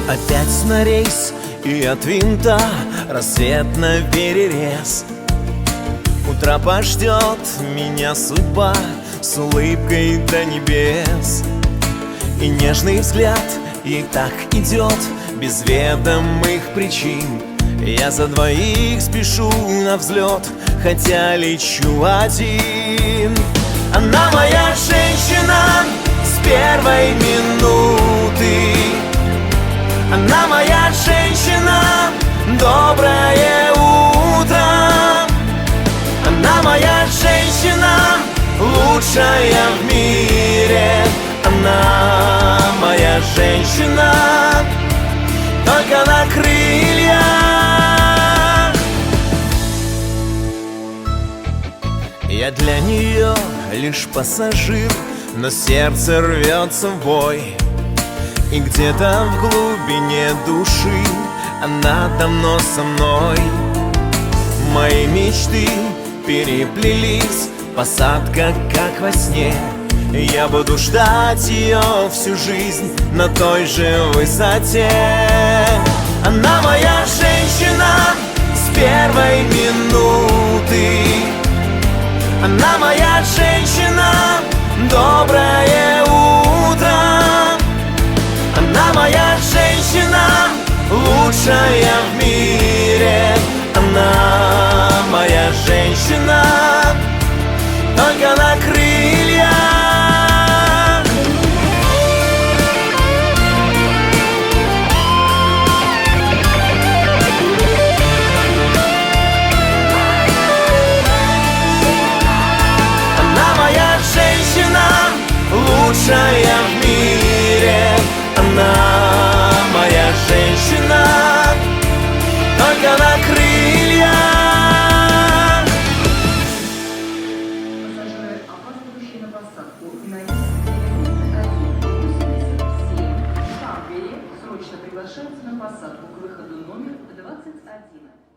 Опять на рейс, и от винта рассвет наперерез. Утро пождет меня судьба с улыбкой до небес. И нежный взгляд ей так идет без ведомых причин. Я за двоих спешу на взлет, хотя лечу один. Она моя женщина с первой минуты. Она моя женщина, доброе утро. Она моя женщина, лучшая в мире. Она моя женщина, только на крыльях. Я для нее лишь пассажир, но сердце рвется в бой. И где-то в глубине души она давно со мной. Мои мечты переплелись, посадка как во сне. Я буду ждать ее всю жизнь на той же высоте. Она моя женщина с первой минуты. Она моя женщина, доброе утро. Она моя женщина, лучшая в мире. Она моя женщина, только на крыльях. Она моя женщина, лучшая в мире. Она моя женщина, только на крыльях. Пассажиры, опаздывающие на посадку на рейс 187 Шангли, срочно приглашаются на посадку к выходу номер 21.